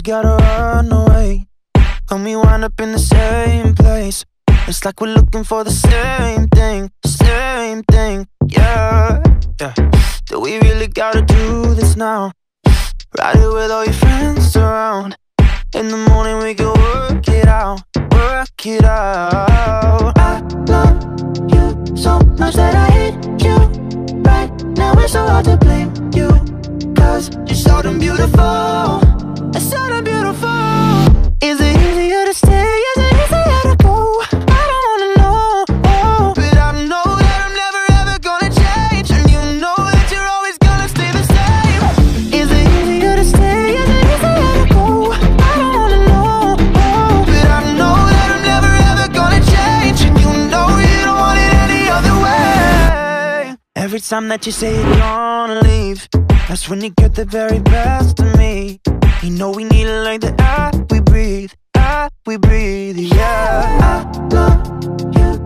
always gotta run away when we wind up in the same place. It's like we're looking for the same thing, yeah, yeah. Do we really gotta do this now? Ride it with all your friends around. In the morning we can work it out, work it out. I love you so much that I hate you. Right now it's so hard to blame you, 'cause you're so damn beautiful, it's so damn beautiful. Is it easier to stay, is it easier to go? I don't wanna know, oh, but I know that I'm never ever gonna change, and you know that you're always gonna stay the same. Is it easier to stay, is it easier to go? I don't wanna know, oh, but I know that I'm never ever gonna change, and you know you don't want it any other way. Every time that you say you're gonna leave, that's when you get the very best of me. You know we need it like the air we breathe, yeah. I love you